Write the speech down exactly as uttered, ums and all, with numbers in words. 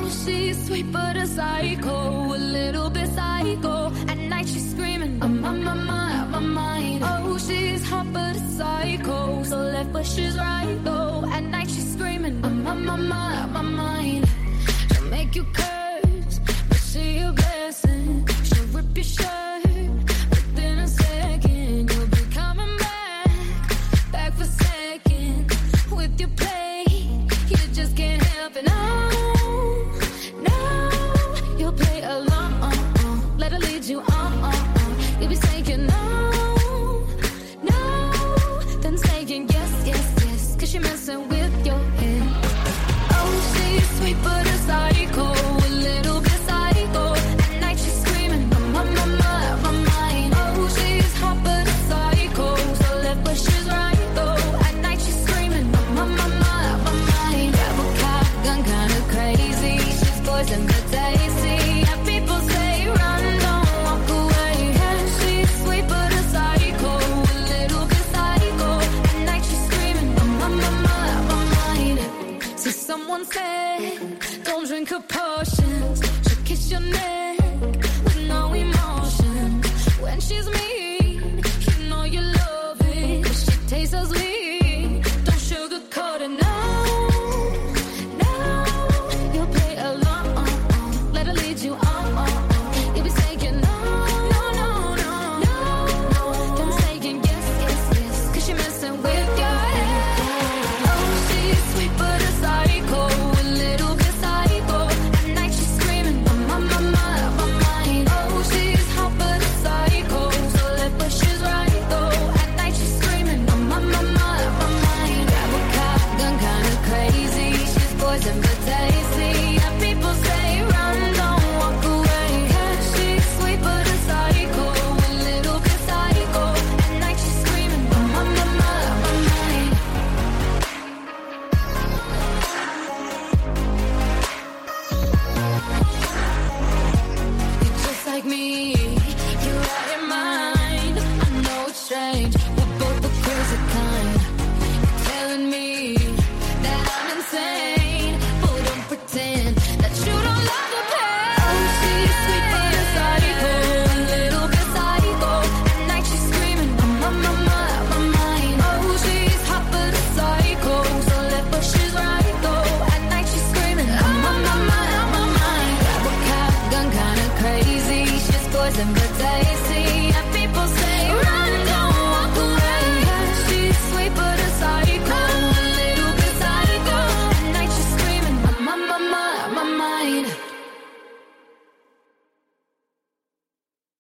Oh, she's sweet but a psycho, a little bit psycho. At night she's screaming, I'm on my mind, my mind. Oh, she's hot but a psycho, so left but she's right though. At night she's screaming, I'm on my mind, my mind. She'll make you curse, but see a blessing. She'll rip your shirt within a second. You'll be coming back, back for second with your play. You just can't help it. No, no, you'll play along. Let her lead you on. You'll be saying no, no, then saying yes, yes, yes, cause you're messing with your head. Oh, she's sweet but a psycho, a little bit psycho. At night she's screaming, I'm on my mind, my mind. Oh, she's hot but a psycho, so left but she's right though. At night she's screaming, I'm on my mind, my mind. Grab a cop gun, kinda crazy. She's poison but tasty. And people say run, don't walk away. Yeah, she's sweet but a psycho, a little bit psycho. At night she's screaming, I'm on my mind, my mind. See, someone said, don't drink her potions. She'll kiss your neck with no emotion. When she's mean, you know you love it. She tastes so sweet, don't sugarcoat it. No, no, you'll play along. Let her lead you on. You'll be saying no, no, no, no, no. Then saying yes, yes, yes, cause you're messing with your head. Oh, she's sweet but a psycho, a little bit psycho. At night she's screaming, I'm on my mind, my mind. Oh, she's hot but a psycho, so left but she's right though. At night she's screaming, I'm on my mind, my mind. Grab a cop gun, kinda crazy. She's poison